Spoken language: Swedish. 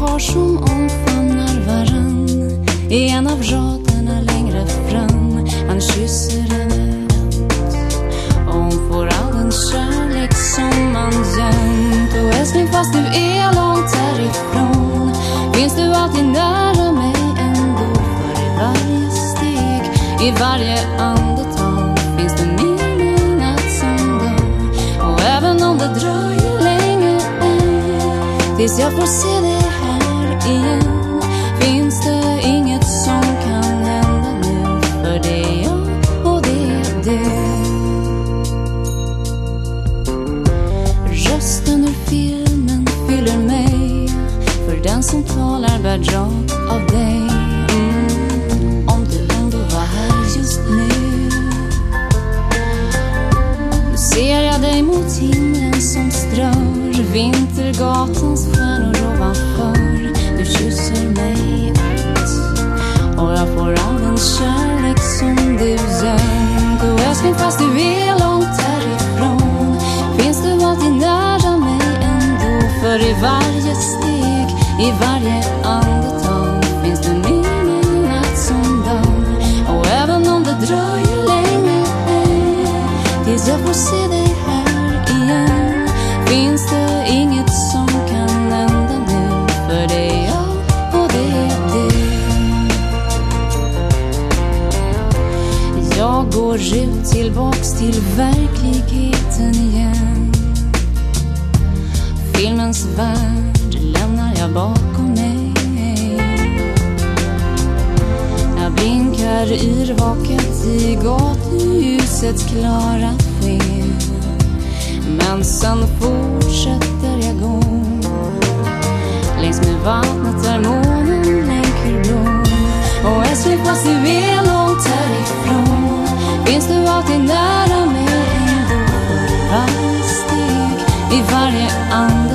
par som omfamnar varann i en av raderna längre fram. Han kysser henne och hon får all den kärlek som man gömt. Och älskling, fast du är långt härifrån finns du alltid nära mig ändå. För i varje steg, i varje andetag finns du med mig natt som dag. Och även om det dröjer länge tills jag får se dig här igen, finns det inget som kan hända nu. För det är jag och det är du. Rösten ur filmen fyller mig, för den som talar bär drag av dig. Om du ändå var här just nu. Nu ser jag dig mot himlen som strör Vintergatans stjärnor ovanför. Du kysser mig allt och jag får all den kärlek som du gömt. Och älskling, fast du är långt härifrån finns du alltid nära mig ändå. För i varje steg, i varje andetag finns du med mig natt som dag. Och även om det dröjer länge tills jag får se dig här igen, finns det inget som kan hända nu. För det är jag och det är du. Jag går ut tillbaks till verkligheten igen. Filmens värld lämnar jag bakom mig. Jag blinkar yrvaket i gatljusets klara sken. Men sen fortsätter jag gå längs med vattnet där månen länkar blå. Och älskling, fast du är långt härifrån finns du alltid nära mig ändå. För i varje steg, i varje andetag